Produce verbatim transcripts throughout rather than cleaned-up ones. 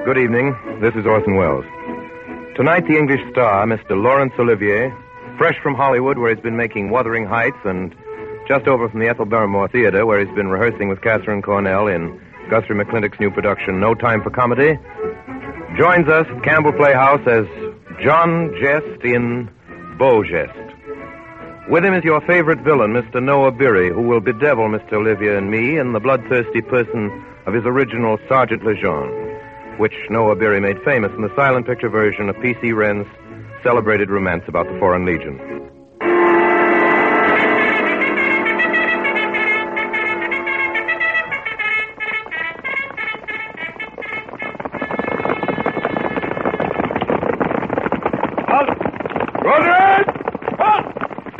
Good evening. This is Orson Welles. Tonight, the English star, Mister Laurence Olivier, fresh from Hollywood, where he's been making Wuthering Heights, and just over from the Ethel Barrymore Theater, where he's been rehearsing with Katharine Cornell in Guthrie McClintock's new production, No Time for Comedy, joins us at Campbell Playhouse as John Jest in Beau Geste. With him is your favorite villain, Mister Noah Beery, who will bedevil Mister Olivier and me in the bloodthirsty person of his original Sergeant Lejeune, which Noah Beery made famous in the silent picture version of P C Wren's celebrated romance about the Foreign Legion. Halt! Rodriguez! Halt!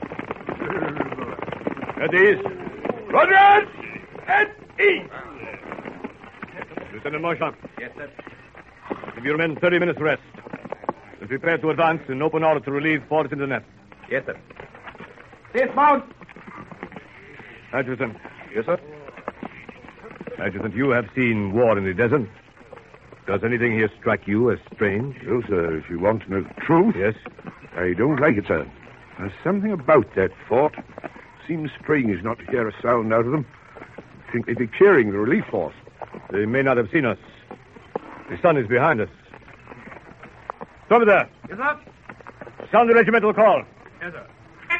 At ease. Rodriguez! At ease! Lieutenant Monchamp. Yes, sir. Give your men thirty minutes rest. And prepare to advance in open order to relieve Fort Internet. Yes, sir. Dismount! Adjutant. Yes, sir? Adjutant, you have seen war in the desert. Does anything here strike you as strange? No, sir. If you want to know the truth. Yes? I don't like it, sir. There's something about that fort. Seems strange not to hear a sound out of them. I think they'd be cheering the relief force. They may not have seen us. The sun is behind us. Stop there. Yes, sir. Sound the regimental call. Yes, sir.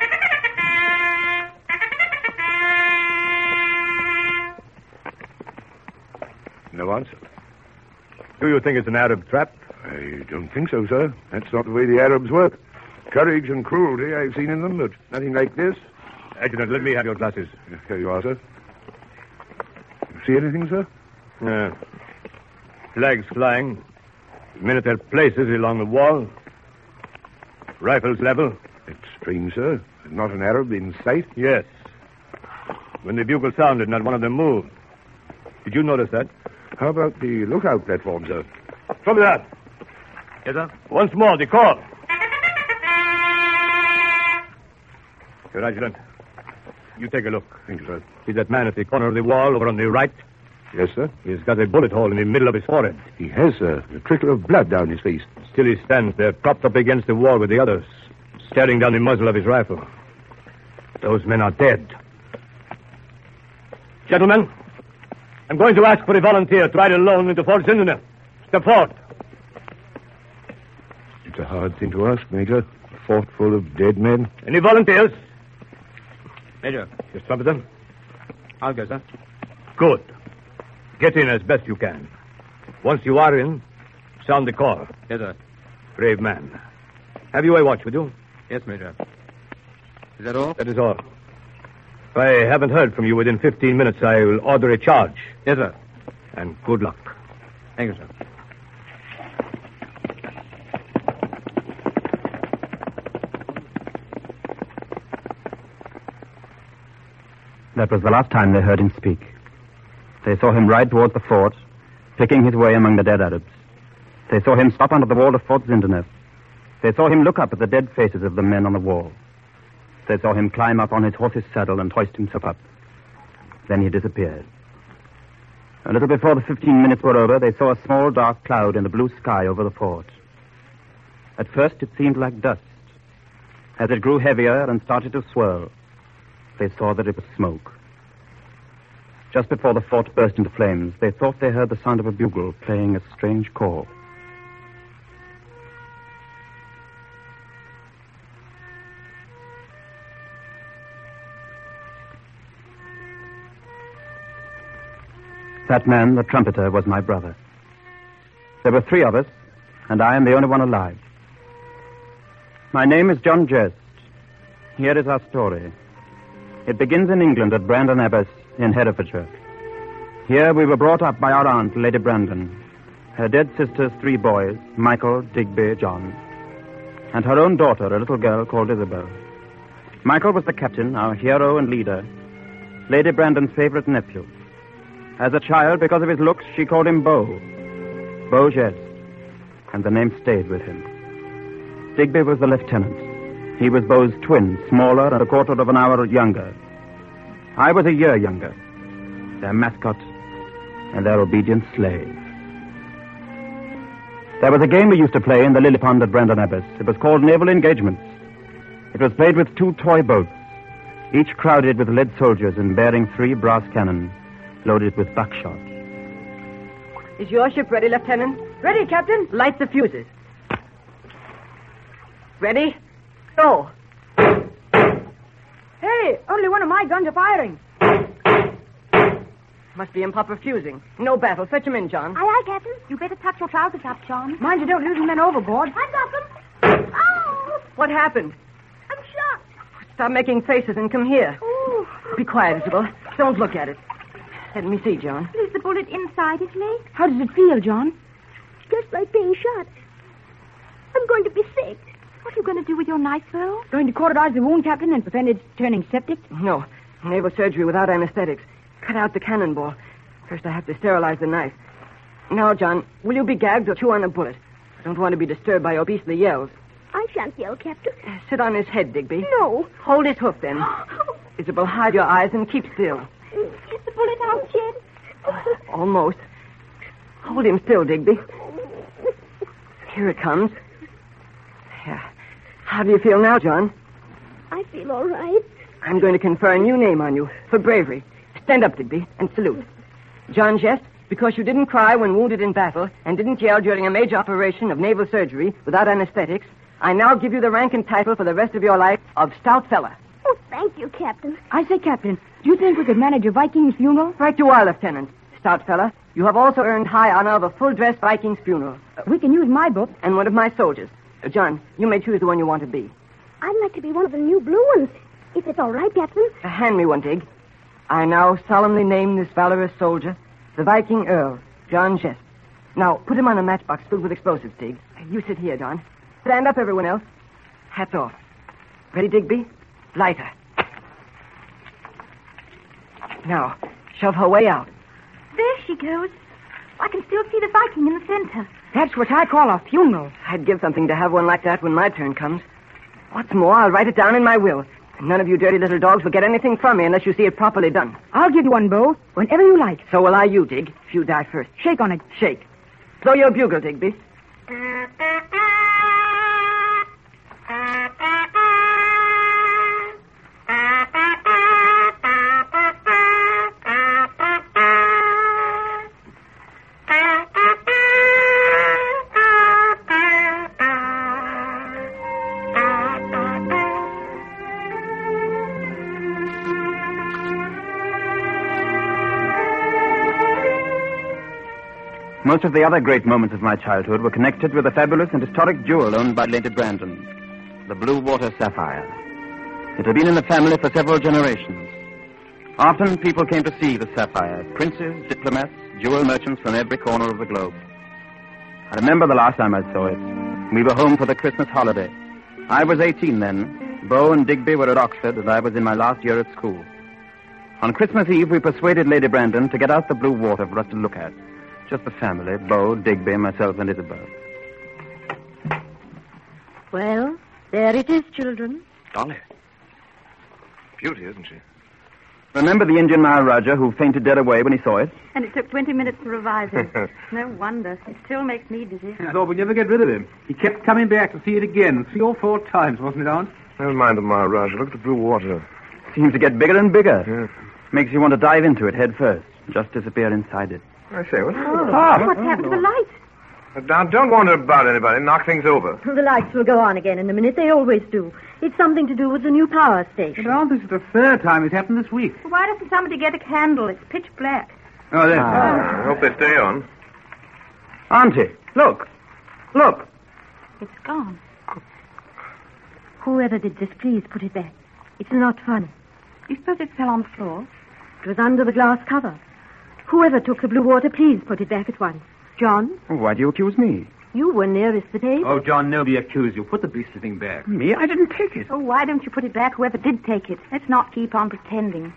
No answer. Do you think it's an Arab trap? I don't think so, sir. That's not the way the Arabs work. Courage and cruelty I've seen in them, but nothing like this. Adjutant, let me have your glasses. Here you are, sir. You see anything, sir? Yeah. Flags flying. Men at their places along the wall. Rifles level. It's strange, sir. There's not an Arab in sight. Yes. When the bugle sounded, not one of them moved. Did you notice that? How about the lookout platform, sir? Trouble that. Yes, sir. Once more, the call. Your adjutant, you take a look. Thank you, sir. See that man at the corner of the wall over on the right? Yes, sir. He's got a bullet hole in the middle of his forehead. He has, sir. A trickle of blood down his face. Still he stands there, propped up against the wall with the others, staring down the muzzle of his rifle. Those men are dead. Gentlemen, I'm going to ask for a volunteer to ride alone into Fort Zindener. Step forward. It's a hard thing to ask, Major. A fort full of dead men. Any volunteers? Major. Just some of them. I'll go, sir. Good. Get in as best you can. Once you are in, sound the call. Yes, sir. Brave man. Have you a watch with you? Yes, Major. Is that all? That is all. If I haven't heard from you within fifteen minutes, I will order a charge. Yes, sir. And good luck. Thank you, sir. That was the last time they heard him speak. They saw him ride towards the fort, picking his way among the dead Arabs. They saw him stop under the wall of Fort Zindener. They saw him look up at the dead faces of the men on the wall. They saw him climb up on his horse's saddle and hoist himself up. Then he disappeared. A little before the fifteen minutes were over, they saw a small dark cloud in the blue sky over the fort. At first, it seemed like dust. As it grew heavier and started to swirl, they saw that it was smoke. Just before the fort burst into flames, they thought they heard the sound of a bugle playing a strange call. That man, the trumpeter, was my brother. There were three of us, and I am the only one alive. My name is John Jest. Here is our story. It begins in England at Brandon Abbas in Herefordshire. Here we were brought up by our aunt, Lady Brandon, her dead sister's three boys, Michael, Digby, John, and her own daughter, a little girl called Isabel. Michael was the captain, our hero and leader, Lady Brandon's favorite nephew. As a child, because of his looks, she called him Beau. Beau Geste, and the name stayed with him. Digby was the lieutenant. He was Beau's twin, smaller and a quarter of an hour younger. I was a year younger, their mascot and their obedient slave. There was a game we used to play in the lily pond at Brandon Abbas. It was called Naval Engagements. It was played with two toy boats, each crowded with lead soldiers and bearing three brass cannon loaded with buckshot. Is your ship ready, Lieutenant? Ready, Captain. Light the fuses. Ready? Go. Hey, only one of my guns are firing. Must be improper fusing. No battle. Fetch him in, John. Aye, aye, Captain. You better tuck your trousers up, John. Mind you don't lose men overboard. I got them. Oh! What happened? I'm shot. Stop making faces and come here. Ooh. Be quiet, Isabel. Don't look at it. Let me see, John. Is the bullet inside his leg? How does it feel, John? Just like being shot. I'm going to be sick. What are you going to do with your knife, Phil? Going to cauterize the wound, Captain, and prevent it turning septic? No. Naval surgery without anesthetics. Cut out the cannonball. First, I have to sterilize the knife. Now, John, will you be gagged or chew on a bullet? I don't want to be disturbed by your beastly yells. I shan't yell, Captain. Uh, sit on his head, Digby. No. Hold his hoof, then. Isabel, hide your eyes and keep still. Is the bullet out yet? Almost. Hold him still, Digby. Here it comes. Yeah. How do you feel now, John? I feel all right. I'm going to confer a new name on you for bravery. Stand up, Digby, and salute. John Jest, because you didn't cry when wounded in battle and didn't yell during a major operation of naval surgery without anesthetics, I now give you the rank and title for the rest of your life of Stout Fella. Oh, thank you, Captain. I say, Captain, do you think we could manage a Viking's funeral? Right you are, Lieutenant. Stout Fella, you have also earned high honor of a full-dress Viking's funeral. Uh, we can use my book. And one of my soldiers. Uh, John, you may choose the one you want to be. I'd like to be one of the new blue ones, if it's all right, Captain. Uh, hand me one, Dig. I now solemnly name this valorous soldier the Viking Earl, John Jest. Now, put him on a matchbox filled with explosives, Dig. You sit here, John. Stand up, everyone else. Hats off. Ready, Digby? Lighter. Now, shove her way out. There she goes. I can still see the Viking in the center. That's what I call a funeral. I'd give something to have one like that when my turn comes. What's more, I'll write it down in my will. None of you dirty little dogs will get anything from me unless you see it properly done. I'll give you one, Bo, whenever you like. So will I you, Dig, if you die first. Shake on it. Shake. Blow your bugle, Digby. Most of the other great moments of my childhood were connected with the fabulous and historic jewel owned by Lady Brandon, the Blue Water Sapphire. It had been in the family for several generations. Often people came to see the sapphire, princes, diplomats, jewel merchants from every corner of the globe. I remember the last time I saw it. We were home for the Christmas holiday. I was eighteen then. Bo and Digby were at Oxford, and I was in my last year at school. On Christmas Eve, we persuaded Lady Brandon to get out the blue water for us to look at. Just the family, Bo, Digby, myself, and Isabel. Well, there it is, children. Dolly. Beauty, isn't she? Remember the Indian Maharaja who fainted dead away when he saw it? And it took twenty minutes to revive him. No wonder. It still makes me dizzy. I thought we'd never get rid of him. He kept coming back to see it again, three or four times, wasn't it, Aunt? Never mind the Maharaja. Look at the blue water. Seems to get bigger and bigger. Yes. Makes you want to dive into it head first. Just disappear inside it. I say, what's Oh, Ah. what happened to the lights? Now, don't wander about anybody. Knock things over. The lights will go on again in a minute. They always do. It's something to do with the new power station. But Aunt, this is the third time it's happened this week. Why doesn't somebody get a candle? It's pitch black. Oh, there. I hope they stay on. Auntie, look. Look. It's gone. Whoever did this, please put it back. It's not funny. You suppose it fell on the floor? It was under the glass cover. Whoever took the blue water, please put it back at once. John, Why do you accuse me? you were nearest the table. Oh, John, nobody accused you. Put the beastly thing back. Me? I didn't take it. Oh, why don't you put it back, whoever did take it? Let's not keep on pretending.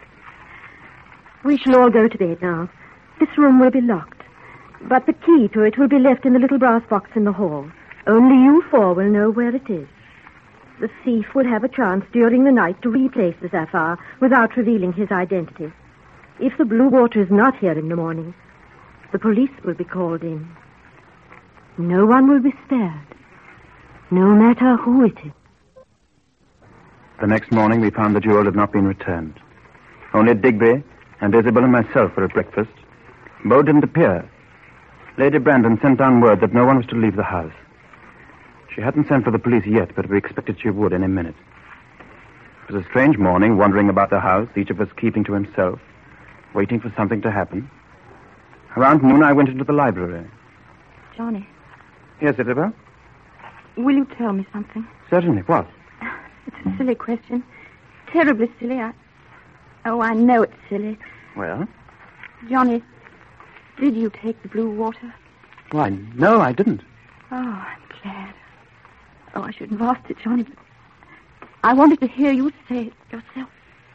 We shall all go to bed now. This room will be locked. But the key to it will be left in the little brass box in the hall. Only you four will know where it is. The thief will have a chance during the night to replace the sapphire without revealing his identity. If the blue water is not here in the morning, the police will be called in. No one will be spared, no matter who it is. The next morning, we found the jewel had not been returned. Only Digby and Isabel and myself were at breakfast. Bo didn't appear. Lady Brandon sent down word that no one was to leave the house. She hadn't sent for the police yet, but we expected she would any minute. It was a strange morning, wandering about the house, each of us keeping to himself, waiting for something to happen. Around noon, I went into the library. Johnny, Yes, Isabel? will you tell me something? Certainly. What? It's a silly question. Terribly silly. I... Oh, I know it's silly. Well? Johnny, did you take the blue water? Why, no, I didn't. Oh, I'm glad. Oh, I shouldn't have asked it, Johnny, but I wanted to hear you say it yourself.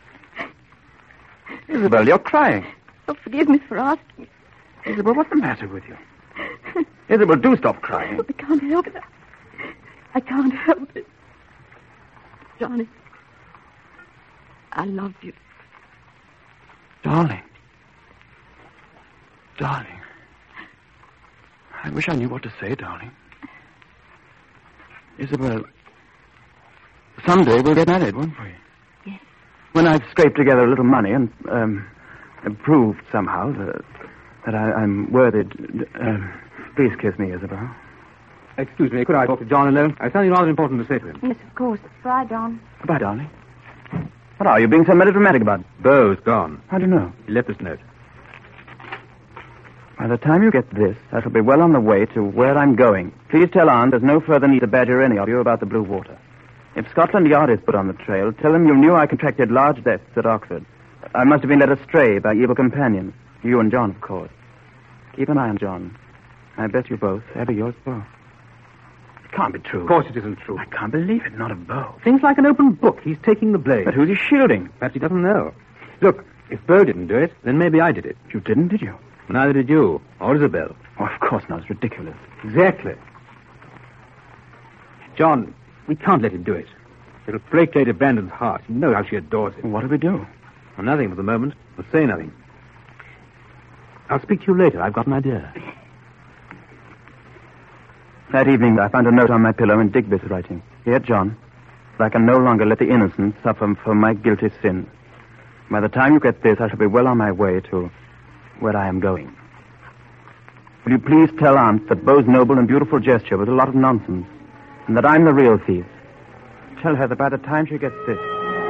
Isabel, you're crying. Oh, forgive me for asking. Isabel, what's the matter with you? Isabel, do stop crying. I can't help it. I can't help it. Johnny, I love you. Darling. Darling. I wish I knew what to say, darling. Isabel, someday we'll get married, won't we? Yes. When I've scraped together a little money and um, proved somehow that, that I, I'm worthy... Uh, please kiss me, Isabel. Excuse me, could I talk to John alone? I have something rather important to say to him. Yes, of course. Bye, Don. Goodbye, darling. What are you being so melodramatic about? Bo's gone. I don't know. He left this note. By the time you get this, I shall be well on the way to where I'm going. Please tell Aunt there's no further need to badger any of you about the blue water. If Scotland Yard is put on the trail, tell them you knew I contracted large debts at Oxford. I must have been led astray by evil companions. You and John, of course. Keep an eye on John. I bet you both. Ever yours, Bo. It can't be true. Of course it isn't true. I can't believe it. Not a Bo. Things like an open book. He's taking the blame. But who's he shielding? Perhaps he doesn't know. Look, if Bo didn't do it, then maybe I did it. You didn't, did you? Neither did you, or Isabel. Oh, of course not. It's ridiculous. Exactly. John, we can't let him do it. It'll break Lady Brandon's heart. You know how she adores him. What do we do? Well, nothing for the moment. We'll say nothing. I'll speak to you later. I've got an idea. That evening, I found a note on my pillow in Digby's writing. Dear John, I can no longer let the innocent suffer for my guilty sin. By the time you get this, I shall be well on my way to where I am going. Will you please tell Aunt that Bo's noble and beautiful gesture was a lot of nonsense, and that I'm the real thief? Tell her that by the time she gets this...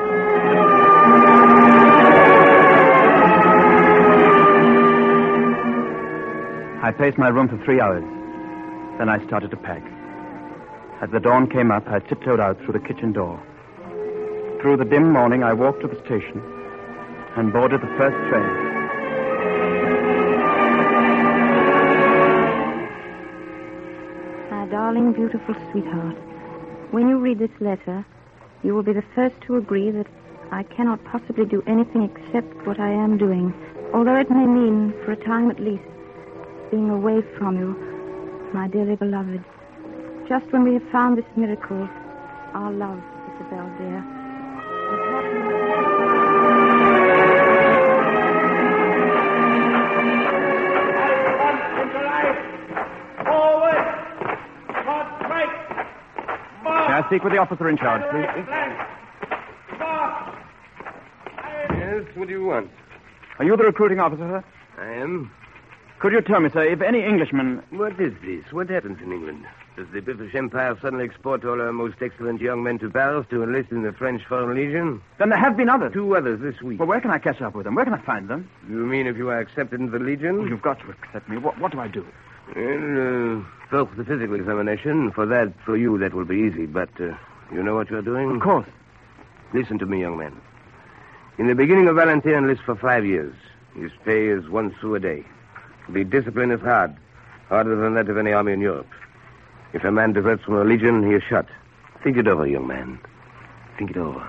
I paced my room for three hours. Then I started to pack. As the dawn came up, I tiptoed out through the kitchen door. Through the dim morning, I walked to the station and boarded the first train. My darling, beautiful sweetheart, when you read this letter, you will be the first to agree that I cannot possibly do anything except what I am doing, although it may mean, for a time at least, being away from you, my dearly beloved. Just when we have found this miracle, our love, Isabel, dear. May I speak with the officer in charge, please? Yes, what do you want? Are you the recruiting officer, sir? I am. Could you tell me, sir, if any Englishman... What is this? What happens in England? Does the British Empire suddenly export all our most excellent young men to Paris to enlist in the French Foreign Legion? Then there have been others. Two others this week. Well, where can I catch up with them? Where can I find them? You mean if you are accepted into the Legion? Oh, you've got to accept me. What, what do I do? Well, uh, first the physical examination. For that, for you, that will be easy. But uh, you know what you're doing? Of course. Listen to me, young man. In the beginning of volunteer enlist for five years. His pay is one sou a day. The discipline is hard. Harder than that of any army in Europe. If a man deserts from a legion, he is shot. Think it over, young man. Think it over.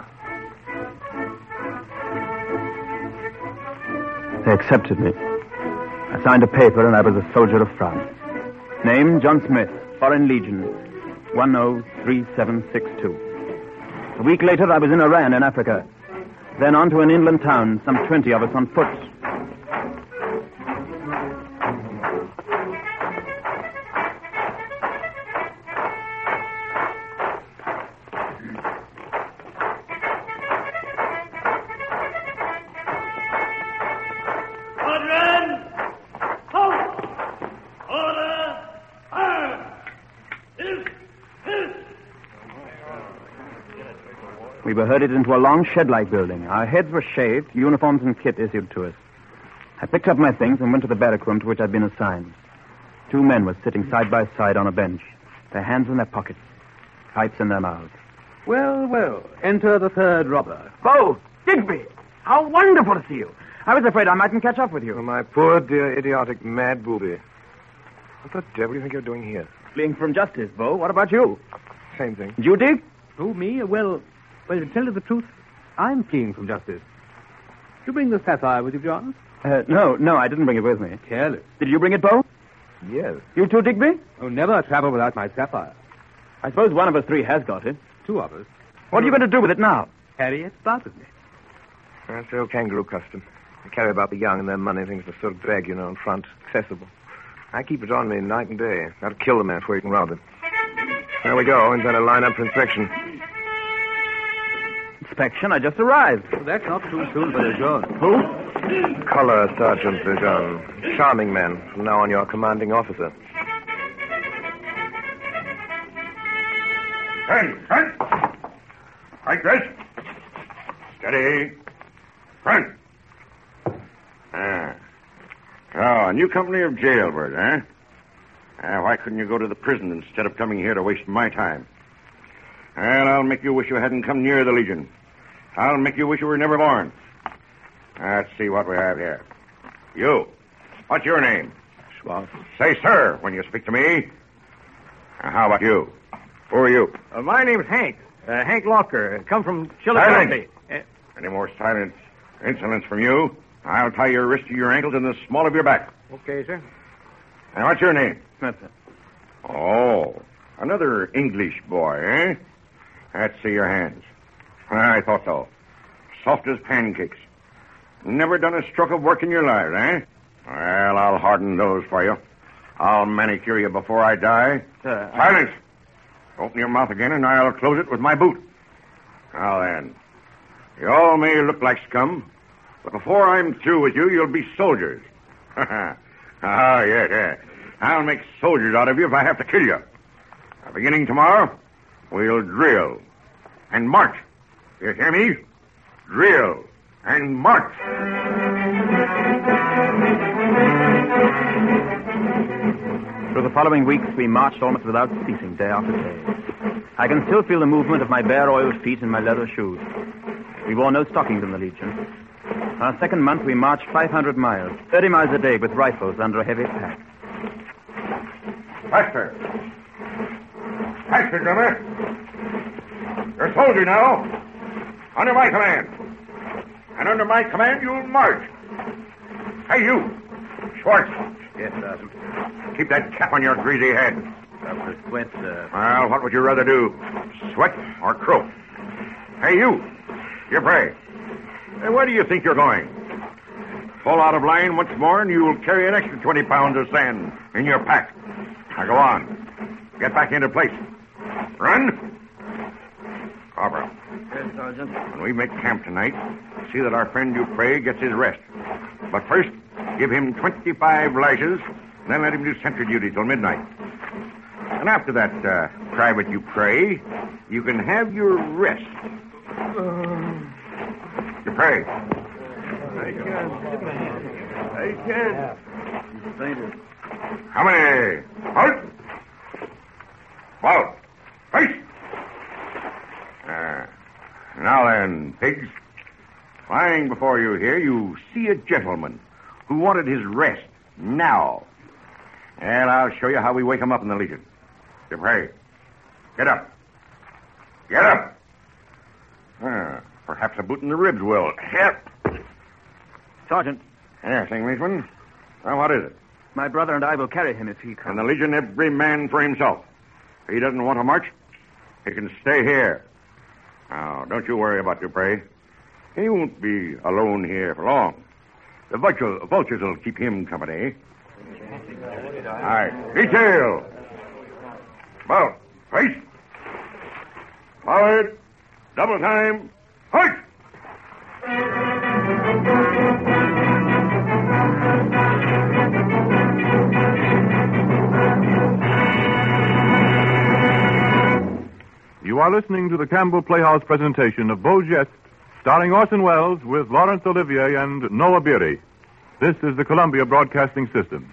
They accepted me. I signed a paper and I was a soldier of France. Name, John Smith, Foreign Legion, one oh three seven six two. A week later, I was in Iran in Africa. Then on to an inland town, some twenty of us on foot. We were herded into a long shed-like building. Our heads were shaved, uniforms and kit issued to us. I picked up my things and went to the barrack room to which I'd been assigned. Two men were sitting side by side on a bench, their hands in their pockets, pipes in their mouths. Well, well, enter the third robber. Bo! Digby! How wonderful to see you. I was afraid I mightn't catch up with you. Oh, my poor, dear, idiotic, mad booby. What the devil do you think you're doing here? Fleeing from justice, Bo. What about you? Same thing. You, Dig? Who, me? Well, well, to tell you the truth, I'm fleeing from justice. Did you bring the sapphire with you, John? Uh, no, no, I didn't bring it with me. Careless. Did you bring it, Bo? Yes. You too, Digby? Oh, never travel without my sapphire. I suppose one of us three has got it. Two of us. What are you going to do with it now? Carry it about with me. That's the old kangaroo custom. They carry about the young and their money, things to sort of drag, you know, in front, accessible. I keep it on me night and day. Got to kill the man before you can rob him. There we go. He's going to line up for inspection. Inspection? I just arrived. Well, that's not too soon for the John. Who? Color Sergeant John. Charming man. From now on, your commanding officer. Turn, turn. Right, Grace. Steady. Front. Ah. Oh, a new company of jailbirds, eh? Ah, why couldn't you go to the prison instead of coming here to waste my time? Well, I'll make you wish you hadn't come near the Legion. I'll make you wish you were never born. Let's see what we have here. You. What's your name? Schwartz. Say, sir, when you speak to me. Now, how about you? Who are you? Uh, my name's Hank. Uh, Hank Locker. Come from Chillicothe. Uh, Any more silence, insolence from you? I'll tie your wrist to your ankles and the small of your back. okay, sir. Now, what's your name? Smith. Oh, another English boy, eh? Let's see your hands. I thought so. Soft as pancakes. Never done a stroke of work in your life, eh? Well, I'll harden those for you. I'll manicure you before I die. Sir, I- Silence! Open your mouth again, and I'll close it with my boot. Now then, you all may look like scum, but before I'm through with you, you'll be soldiers. Ah, yeah, yeah. I'll make soldiers out of you if I have to kill you. Now, beginning tomorrow, we'll drill and march. You hear me? Drill and march. For the following weeks, we marched almost without ceasing, day after day. I can still feel the movement of my bare, oiled feet in my leather shoes. We wore no stockings in the Legion. Our second month, we marched five hundred miles, thirty miles a day with rifles under a heavy pack. Faster. Faster, drummer. You're a soldier now. Under my command. And under my command, you'll march. Hey, you. Schwartz. Yes, Sergeant. Keep that cap on your greasy head. Dr. Sweat, sir. Well, what would you rather do? Sweat or croak? Hey, you. You're brave. Hey, where do you think you're going? Fall out of line once more, and you'll carry an extra twenty pounds of sand in your pack. Now, go on. Get back into place. Run. Corporal. Yes, Sergeant. When we make camp tonight, see that our friend Dupre gets his rest. But first, give him twenty-five lashes, then let him do sentry duty till midnight. And after that, uh, Private Dupre, you can have your rest. Dupre. I can't. How many? Halt! Halt! Face! Uh, now then, pigs. Lying before you here, you see a gentleman who wanted his rest now. And I'll show you how we wake him up in the Legion. Dupre, get up. Get up. Uh, perhaps a boot in the ribs will help. Sergeant, Yes, Englishman. Well, what is it? my brother and I will carry him if he In comes. the Legion, every man for himself. If he doesn't want to march, he can stay here. Now, don't you worry about Dupre. He won't be alone here for long. The vulture, vultures will keep him company. All right. Detail. About. Face. Forward. Double time. Halt! You are listening to the Campbell Playhouse presentation of Beau Geste, starring Orson Welles with Laurence Olivier and Noah Beery. This is the Columbia Broadcasting System.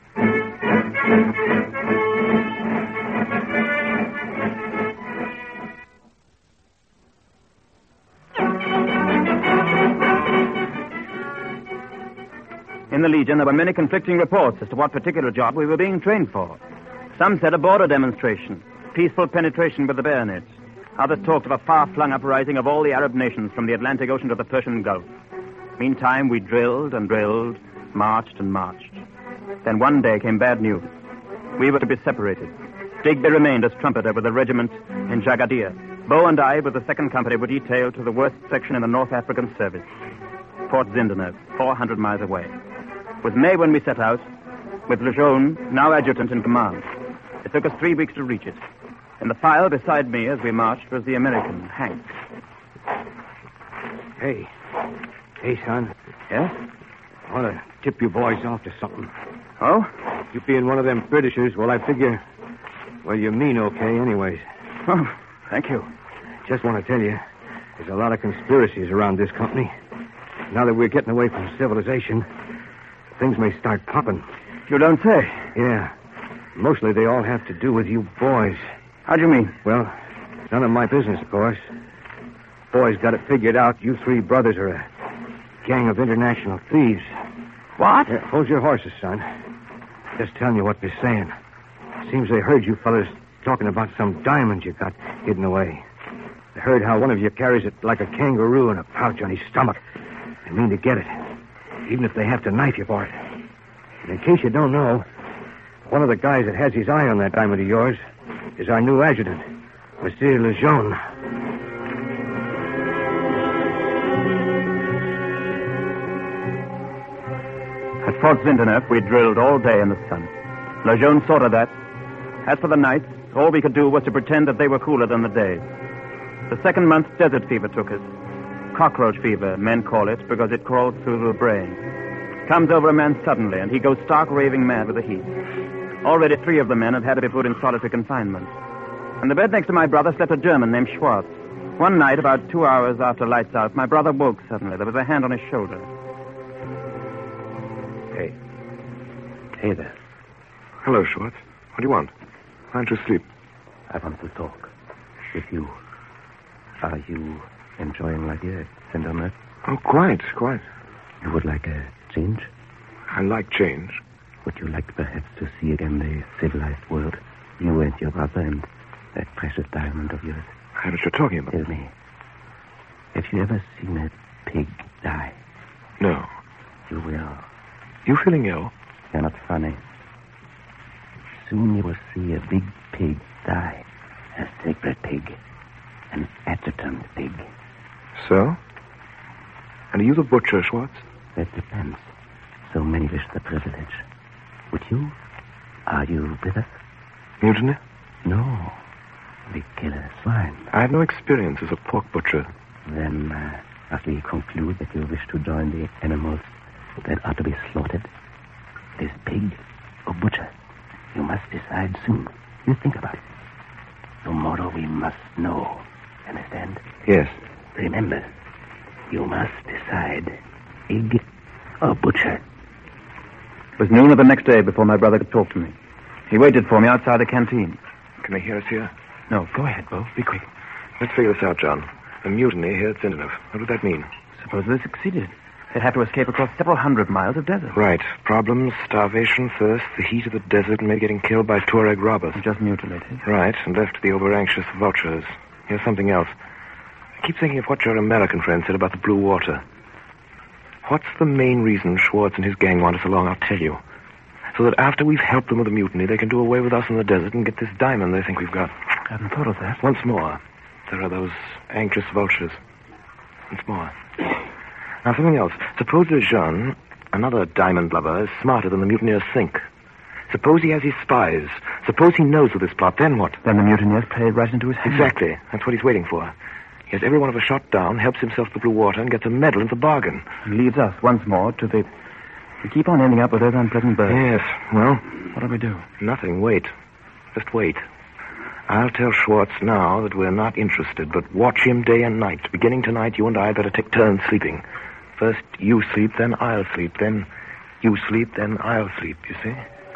In the Legion, there were many conflicting reports as to what particular job we were being trained for. Some said a border demonstration, peaceful penetration with the bayonets. Others talked of a far-flung uprising of all the Arab nations from the Atlantic Ocean to the Persian Gulf. Meantime, we drilled and drilled, marched and marched. Then one day came bad news. We were to be separated. Digby remained as trumpeter with the regiment in Jagadir. Beau and I, with the second company, were detailed to the worst section in the North African service, Fort Zindeneuf, four hundred miles away. It was May when we set out, with Lejeune, now adjutant in command. It took us three weeks to reach it. In the file beside me as we marched was the American, Hank. Hey. Hey, son. Yes? I want to tip you boys off to something. Oh? You being one of them Britishers, well, I figure... Well, you mean okay anyways. Oh, thank you. Just want to tell you, there's a lot of conspiracies around this company. Now that we're getting away from civilization, things may start popping. You don't say. Yeah. Mostly they all have to do with you boys. How do you mean? Well, none of my business, of course. Boys got it figured out. You three brothers are a gang of international thieves. What? Yeah, hold your horses, son. Just telling you what they're saying. Seems they heard you fellas talking about some diamond you got hidden away. They heard how one of you carries it like a kangaroo in a pouch on his stomach. They mean to get it, even if they have to knife you for it. And in case you don't know, one of the guys that has his eye on that diamond of yours is our new adjutant, Monsieur Lejeune. At Fort Zindeneuf, we drilled all day in the sun. Lejeune saw to that. As for the nights, all we could do was to pretend that they were cooler than the days. The second month, desert fever took us. Cockroach fever, men call it, because it crawls through the brain. Comes over a man suddenly, and he goes stark raving mad with the heat. Already three of the men had had to be put in solitary confinement. On the bed next to my brother slept a German named Schwartz. One night, about two hours after lights out, my brother woke suddenly. There was a hand on his shoulder. Hey. Hey there. Hello, Schwartz. What do you want? Why don't you sleep? I want to talk with you. Are you enjoying life here at Zindeneuf? Oh, quite, quite. You would like a change? I like change. Would you like perhaps to see again the civilized world? You and your brother and that precious diamond of yours. I know what you're talking about. Tell me, have you ever seen a pig die? No. You will. You feeling ill? You're not funny. Soon you will see a big pig die. A sacred pig. An adjutant pig. So? And are you the butcher, Schwartz? That depends. So many wish the privilege. Would you? Are you with us? Mutiny? No. We kill a swine. I have no experience as a pork butcher. Then, uh, must we conclude that you wish to join the animals that are to be slaughtered? This pig or butcher? You must decide soon. You think about it. Tomorrow we must know. Understand? Yes. Remember, you must decide. Pig or butcher. It was noon of the next day before my brother could talk to me. He waited for me outside the canteen. Can they hear us here? No, go ahead, Beau. Be quick. Let's figure this out, John. A mutiny here at Zindeneuf. What would that mean? Suppose they succeeded. They'd have to escape across several hundred miles of desert. Right. Problems, starvation, thirst, the heat of the desert, and maybe getting killed by Tuareg robbers. Just mutilated. Right, and left to the over-anxious vultures. Here's something else. I keep thinking of what your American friend said about the blue water. What's the main reason Schwartz and his gang want us along? I'll tell you. So that after we've helped them with the mutiny, they can do away with us in the desert and get this diamond they think we've got. I hadn't thought of that. Once more, there are those anxious vultures. Once more. Now, something else. Suppose Lejeune, another diamond lover, is smarter than the mutineers think. Suppose he has his spies. Suppose he knows of this plot. Then what? Then the mutineers play right into his hands. Exactly. That's what he's waiting for. He has every one of us shot down, helps himself to the blue water, and gets a medal in the bargain. And leads us, once more, to the... We keep on ending up with those unpleasant birds. Yes. Well? What do we do? Nothing. Wait. Just wait. I'll tell Schwartz now that we're not interested, but watch him day and night. Beginning tonight, you and I better take turns sleeping. First you sleep, then I'll sleep, then you sleep, then I'll sleep, you see?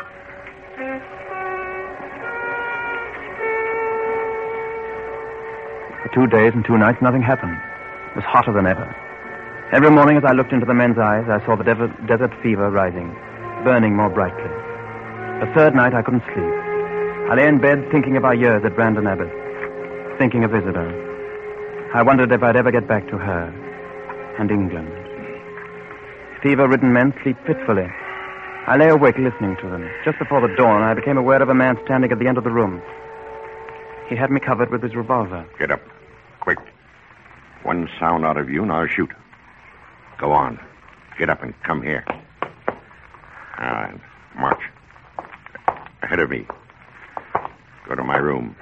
For two days and two nights, nothing happened. It was hotter than ever. Every morning as I looked into the men's eyes, I saw the de- desert fever rising, burning more brightly. The third night, I couldn't sleep. I lay in bed thinking of our years at Brandon Abbott, thinking of Isidore. I wondered if I'd ever get back to her and England. Fever-ridden men sleep fitfully. I lay awake listening to them. Just before the dawn, I became aware of a man standing at the end of the room. He had me covered with his revolver. Get up. Quick. One sound out of you, and I'll shoot. Go on. Get up and come here. Now then, march. Ahead of me. Go to my room.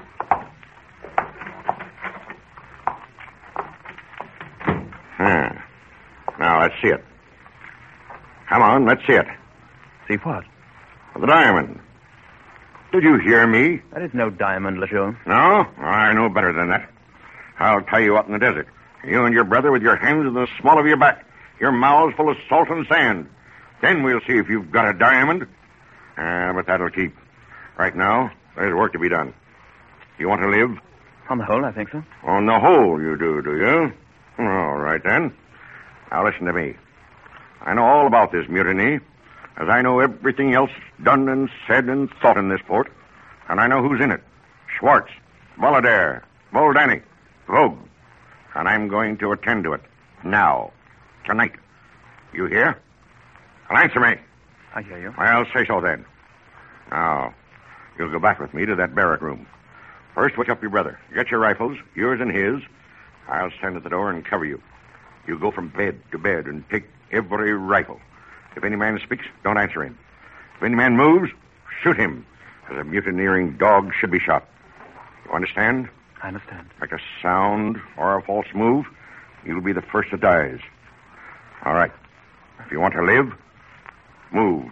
Hmm. Now, let's see it. Come on, let's see it. See what? The diamond. Did you hear me? That is no diamond, Lejeune. No? I know better than that. I'll tie you out in the desert. You and your brother with your hands in the small of your back. Your mouths full of salt and sand. Then we'll see if you've got a diamond. Ah, uh, but that'll keep. Right now, there's work to be done. You want to live? On the whole, I think so. On the whole, you do, do you? All right, then. Now, listen to me. I know all about this mutiny, as I know everything else done and said and thought in this port. And I know who's in it. Schwartz, Voladair, Voldani, Vogue. And I'm going to attend to it. Now. Tonight. You hear? Well, answer me. I hear you. I'll say so then. Now, you'll go back with me to that barrack room. First, wake up your brother. Get your rifles, yours and his. I'll stand at the door and cover you. You go from bed to bed and take every rifle. If any man speaks, don't answer him. If any man moves, shoot him, as a mutineering dog should be shot. You understand? I understand. Make a sound or a false move, you'll be the first that dies. All right. If you want to live, move.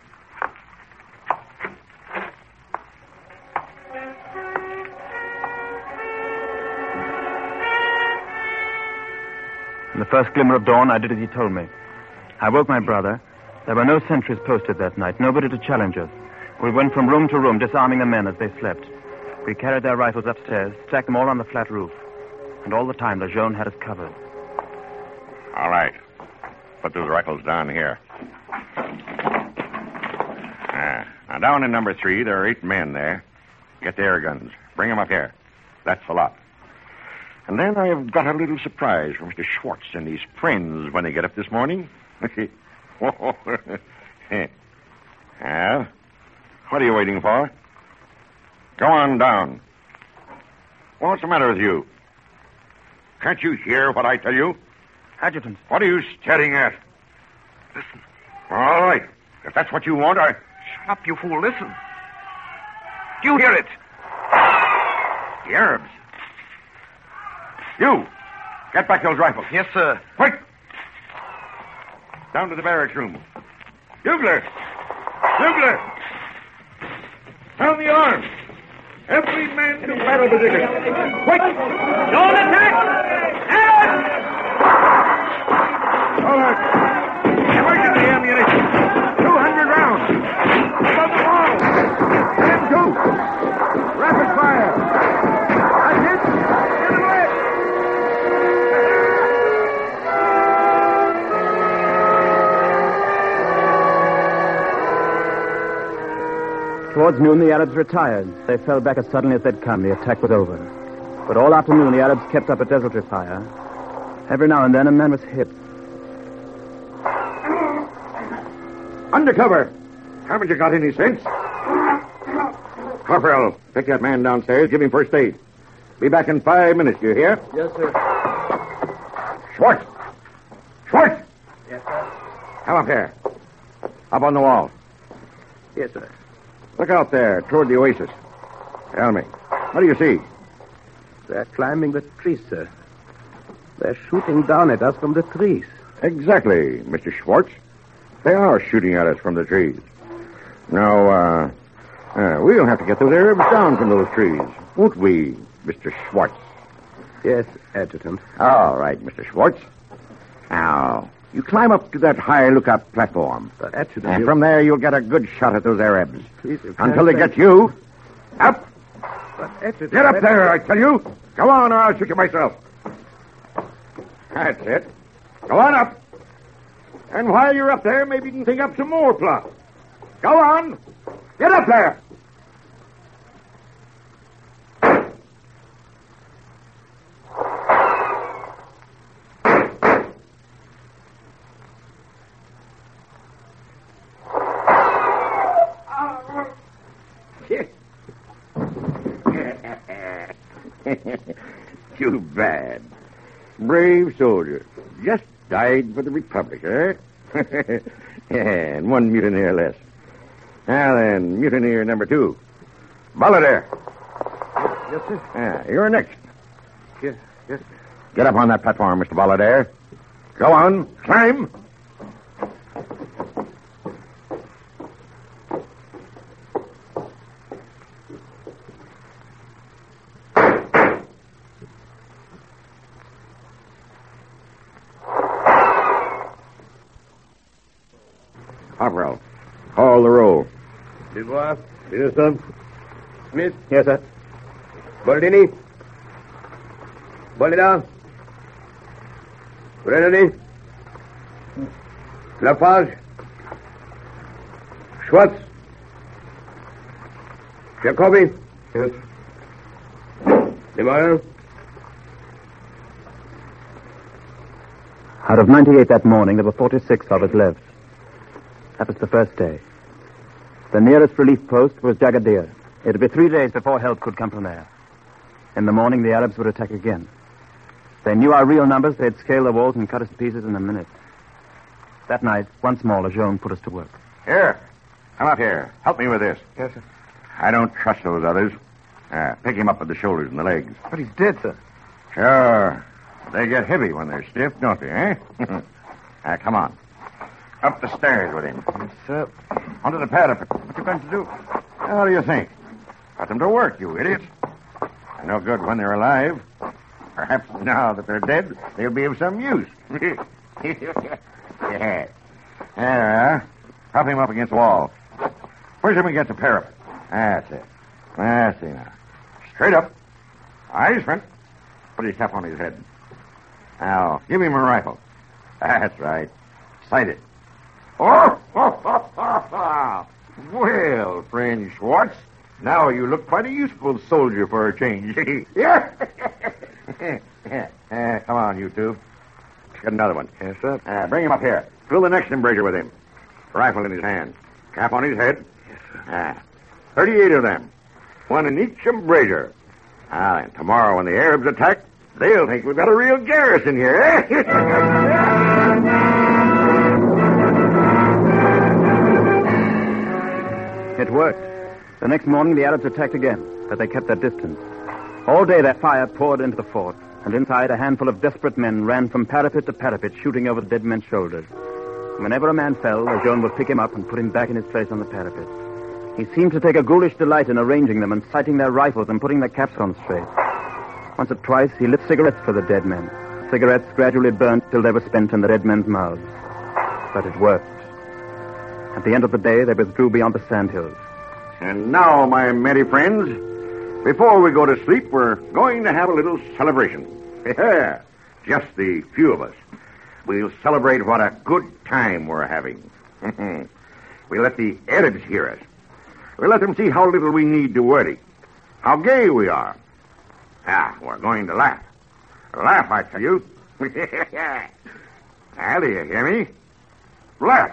In the first glimmer of dawn, I did as he told me. I woke my brother. There were no sentries posted that night, nobody to challenge us. We went from room to room, disarming the men as they slept. We carried their rifles upstairs, stacked them all on the flat roof. And all the time, Lejeune had us covered. All right. Put those rifles down here. Ah, now, down in number three, there are eight men there. Get the air guns. Bring them up here. That's the lot. And then I have got a little surprise for Mister Schwartz and his friends when they get up this morning. Well, what are you waiting for? Go on down. What's the matter with you? Can't you hear what I tell you? Adjutant. What are you staring at? Listen. All right. If that's what you want, I... Shut up, you fool. Listen. Do you hear it? The Arabs. You. Get back those rifles. Yes, sir. Quick. Down to the barracks room. Bugler. Bugler. Sound the arms. Every man to battle position. Quick. Don't attack. Arabs! All right. Emergency ammunition. Two hundred rounds. Above the wall. M two. Rapid fire. That's it. Get away. Towards noon, the Arabs retired. They fell back as suddenly as they'd come. The attack was over. But all afternoon, the Arabs kept up a desultory fire. Every now and then, a man was hit. Undercover. Haven't you got any sense? Corporal, take that man downstairs. Give him first aid. Be back in five minutes, you hear? Yes, sir. Schwartz! Schwartz! Yes, sir. Come up here. Up on the wall. Yes, sir. Look out there, toward the oasis. Tell me, what do you see? They're climbing the trees, sir. They're shooting down at us from the trees. Exactly, Mister Schwartz. They are shooting at us from the trees. Now, uh, Uh, we'll have to get those Arabs down from those trees, won't we, Mister Schwartz? Yes, Adjutant. All right, Mister Schwartz. Now, you climb up to that high lookout platform. But, Adjutant... And you... from there, you'll get a good shot at those Arabs. Please, Until they get you. Up! But, Adjutant... Get up there, I tell you. Go on, or I'll shoot you myself. That's it. Go on up. And while you're up there, maybe you can think up some more plots. Go on. Get up there. Too bad. Brave soldier. Just died for the Republic, eh? And one mutineer less. Now then, mutineer number two. Balladeer. Yes, sir. Ah, you're next. Yes, yes, sir. Get up on that platform, Mister Balladeer. Go on. Climb. Hopperell, call the roll. Dubois, Peterson. Smith. Yes, sir. Boldini. Bolida. Brennan. Lafarge. Schwartz. Jacobi. Yes. DeMayer. Out of ninety-eight that morning, there were forty-six of us left. That was the first day. The nearest relief post was Jagadir. It would be three days before help could come from there. In the morning, the Arabs would attack again. If they knew our real numbers, they'd scale the walls and cut us to pieces in a minute. That night, once more, Lejeune put us to work. Here. Come up here. Help me with this. Yes, sir. I don't trust those others. Uh, pick him up with the shoulders and the legs. But he's dead, sir. Sure. They get heavy when they're stiff, don't they, eh? uh, come on. Up the stairs with him. Yes, sir. Onto the parapet. What you going to do? How do you think? Put them to work, you idiots. They're no good when they're alive. Perhaps now that they're dead, they'll be of some use. Yeah. There, uh, prop him up against the wall. Push him against the parapet. That's it. That's it now. Straight up. Eyes front. Put his cap on his head. Now, give him a rifle. That's right. Sight it. Oh! Well, friend Schwartz, now you look quite a useful soldier for a change. Yeah. uh, come on, you two. Get another one. Yes, sir. Uh, bring him up here. Fill the next embrasure with him. Rifle in his hand. Cap on his head. Yes, sir. Uh, Thirty-eight of them. One in each embrasure. Now then, tomorrow when the Arabs attack, they'll think we've got a real garrison here, eh? It worked. The next morning, the Arabs attacked again, but they kept their distance. All day, that fire poured into the fort, and inside, a handful of desperate men ran from parapet to parapet, shooting over the dead men's shoulders. Whenever a man fell, Lejeune would pick him up and put him back in his place on the parapet. He seemed to take a ghoulish delight in arranging them and sighting their rifles and putting their caps on straight. Once or twice, he lit cigarettes for the dead men. Cigarettes gradually burnt till they were spent in the dead men's mouths. But it worked. At the end of the day, they withdrew beyond the sandhills. And now, my merry friends, before we go to sleep, we're going to have a little celebration. Yeah, just the few of us. We'll celebrate what a good time we're having. We'll let the Arabs hear us. We'll let them see how little we need to worry. How gay we are. Ah, we're going to laugh. Laugh, I tell you. Now, do you hear me? Laugh.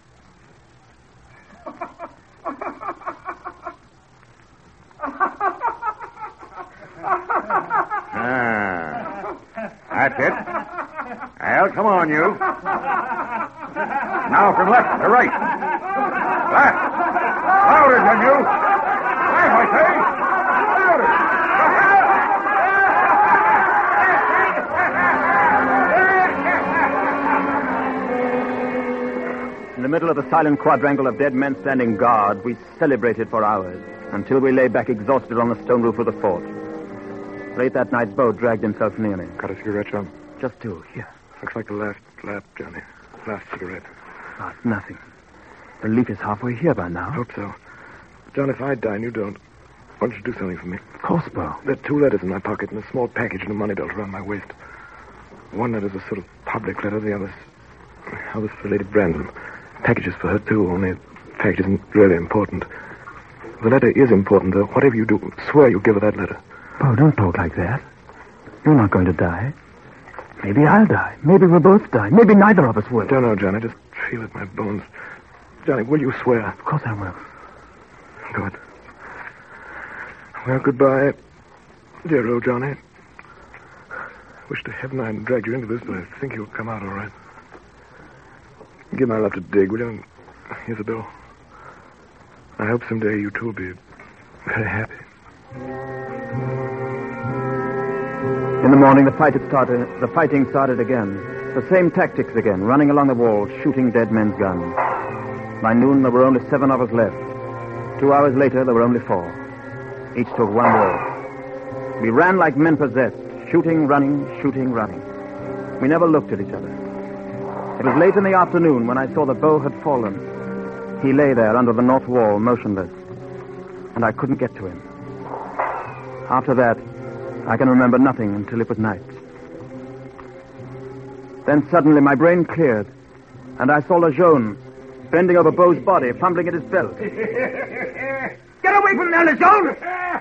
Ah, that's it. Well, come on, you. Now from left to right. Laugh. Louder, can you? Laugh, I say. Louder. the middle of the silent quadrangle of dead men standing guard, we celebrated for hours, until we lay back exhausted on the stone roof of the fort. Late that night, Bo dragged himself near me. Got a cigarette, John? Just two. Here. Looks like the last lap, Johnny. Last cigarette. Oh, it's nothing. The leaf is halfway here by now. Hope so. John, if I die and you don't, why don't you do something for me? Of course, Bo. There are two letters in my pocket and a small package and a money belt around my waist. One letter's a sort of public letter, the other's... The other's for Lady Brandon. Package is for her, too, only the package isn't really important. The letter is important, though. Whatever you do, swear you'll give her that letter. Bo, don't talk like that. You're not going to die. Maybe I'll die. Maybe we'll both die. Maybe neither of us will. I don't know, Johnny. I just feel it in my bones. Johnny, will you swear? Of course I will. Good. Well, goodbye, dear old Johnny. Wish to heaven I hadn't dragged you into this, but I think you'll come out all right. Give my love to Dig, will you? Here's a bill. I hope someday you two will be very happy. In the morning, the fight had started. The fighting started again. The same tactics again, running along the walls, shooting dead men's guns. By noon, there were only seven of us left. Two hours later, there were only four. Each took one wall. We ran like men possessed, shooting, running, shooting, running. We never looked at each other. It was late in the afternoon when I saw that Bo had fallen. He lay there under the north wall, motionless, and I couldn't get to him. After that, I can remember nothing until it was night. Then suddenly my brain cleared, and I saw Lejeune bending over Beau's body, fumbling at his belt. Get away from there, Lejeune!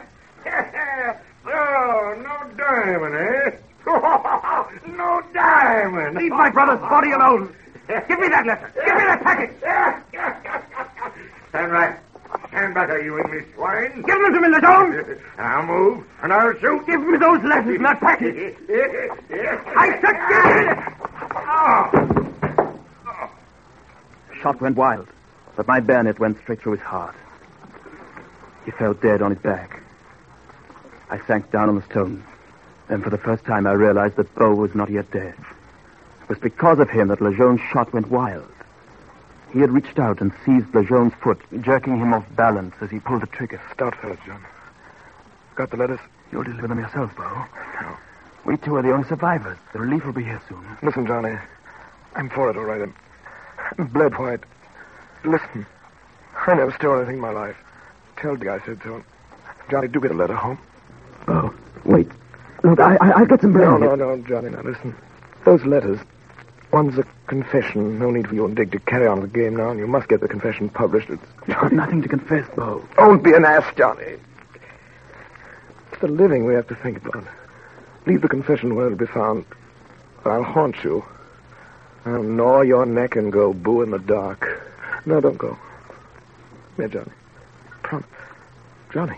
Oh, no diamond, eh? No diamond. Leave my brother's body alone. Give me that letter. Give me that package. Stand right. Stand back, you English swine. Give them to me, Lejeune. I'll move, and I'll shoot. Give me those letters and that package. I said give it. Oh. Oh. The shot went wild, but my bayonet went straight through his heart. He fell dead on his back. I sank down on the stone. Then for the first time I realized that Bo was not yet dead. It was because of him that Lejeune's shot went wild. He had reached out and seized Lejeune's foot, jerking him off balance as he pulled the trigger. Stout fellas, John. Got the letters? You'll deliver them yourself, Bo. No. We two are the only survivors. The relief will be here soon. Listen, Johnny. I'm for it, all right. I'm, I'm bled white. Listen. I never stole anything in my life. Tell Dig I said so. Johnny, do get a letter home. Bo, wait. Look, I, I, I'll get some bread. No, no, no, Johnny, now listen. Those letters, one's a confession. No need for you and Dig to carry on the game now, and you must get the confession published. It's... You've got nothing to confess, Bo. Don't be an ass, Johnny. It's the living we have to think about. Leave the confession where it'll be found. But I'll haunt you. I'll gnaw your neck and go boo in the dark. No, don't go. Here, Johnny. Promise. Johnny.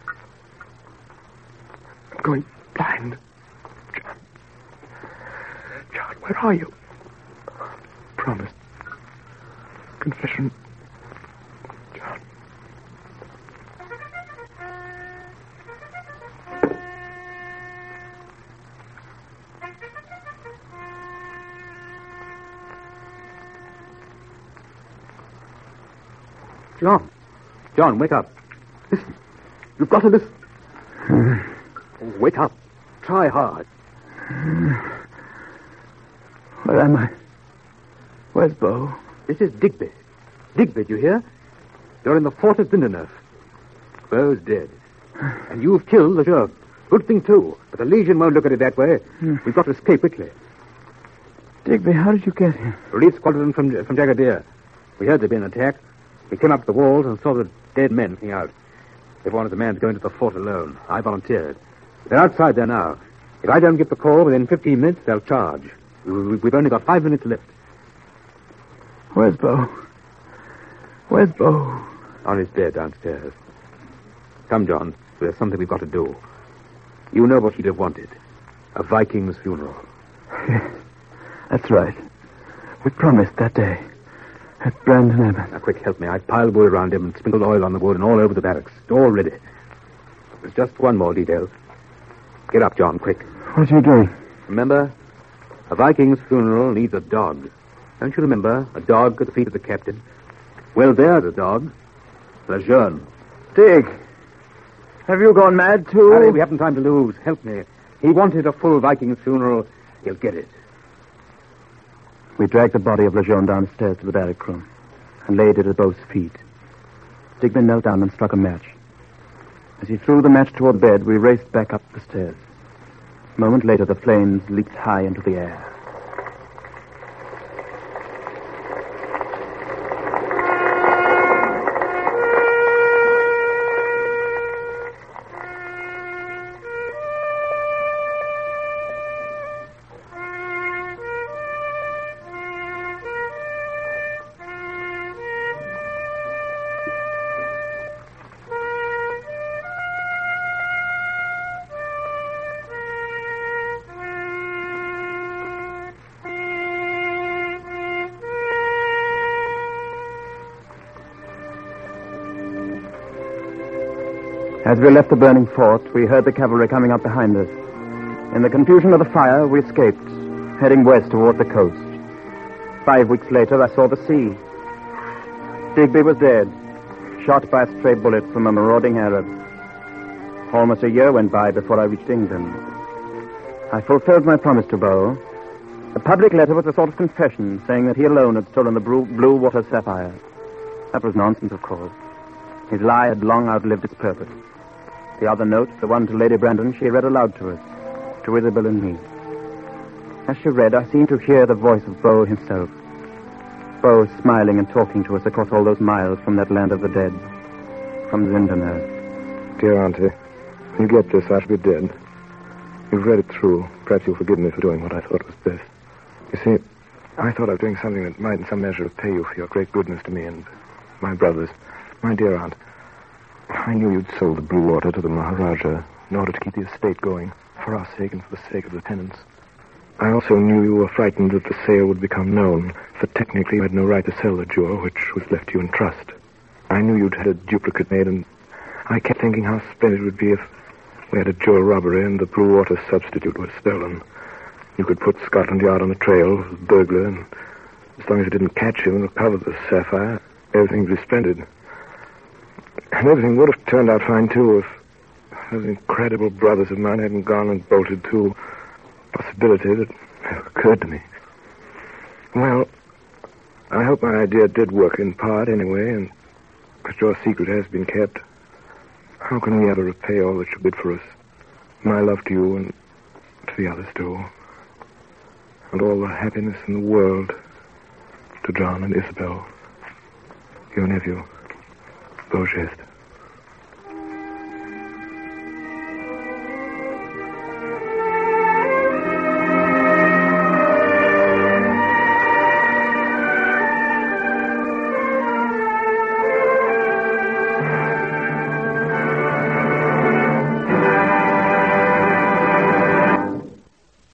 I'm going blind. John. John, where are you? Promise. Confession. John. John. John, wake up. Listen. You've got to listen. Wake up. Try hard. Where am I? Where's Bo? This is Digby. Digby, do you hear? You're in the fort at Lindenhof. Bo's dead. And you've killed Lejeune. Good thing, too. But the Legion won't look at it that way. Hmm. We've got to escape quickly. Digby, how did you get here? Relief squadron from, from Jagadir. We heard there'd been an attack. We came up to the walls and saw the dead men looking out. They wanted the man to go into the fort alone. I volunteered. They're outside there now. If I don't get the call within fifteen minutes, they'll charge. We've only got five minutes left. Where's Bo? Where's Bo? On his bed downstairs. Come, John. There's something we've got to do. You know what he'd have wanted. A Viking's funeral. Yes, that's right. We promised that day. At Brandon Abbott. Now, quick, help me. I've piled wood around him and sprinkled oil on the wood and all over the barracks. It's all ready. There's just one more detail. Get up, John, quick. What are you doing? Remember, a Viking's funeral needs a dog. Don't you remember a dog at the feet of the captain? Well, there's a dog. Lejeune. Dick, have you gone mad, too? Harry, we haven't time to lose. Help me. He wanted a full Viking funeral. He'll get it. We dragged the body of Lejeune downstairs to the barrack room and laid it at Beau's feet. Digby knelt down and struck a match. As he threw the match toward bed, we raced back up the stairs. A moment later, the flames leaped high into the air. As we left the burning fort, we heard the cavalry coming up behind us. In the confusion of the fire, we escaped, heading west toward the coast. Five weeks later, I saw the sea. Digby was dead, shot by a stray bullet from a marauding Arab. Almost a year went by before I reached England. I fulfilled my promise to Beau. The public letter was a sort of confession, saying that he alone had stolen the blue water sapphire. That was nonsense, of course. His lie had long outlived its purpose. The other note, the one to Lady Brandon, she read aloud to us, to Isabel and me. As she read, I seemed to hear the voice of Beau himself. Beau smiling and talking to us across all those miles from that land of the dead, from Zinderner. Dear Auntie, when you get this, I shall be dead. You've read it through. Perhaps you'll forgive me for doing what I thought was best. You see, I thought I was doing something that might in some measure repay you for your great goodness to me and my brothers. My dear aunt, I knew you'd sold the blue water to the Maharaja in order to keep the estate going, for our sake and for the sake of the tenants. I also knew you were frightened that the sale would become known, for technically you had no right to sell the jewel, which was left to you in trust. I knew you'd had a duplicate made, and I kept thinking how splendid it would be if we had a jewel robbery and the blue water substitute was stolen. You could put Scotland Yard on the trail of the burglar, and as long as it didn't catch him and recover the sapphire, everything would be splendid. And everything would have turned out fine, too, if those incredible brothers of mine hadn't gone and bolted to a possibility that never occurred to me. Well, I hope my idea did work in part, anyway, and that your secret has been kept. How can we ever repay all that you did for us? My love to you and to the others, too. And all the happiness in the world to John and Isabel, your nephew, Beau Geste.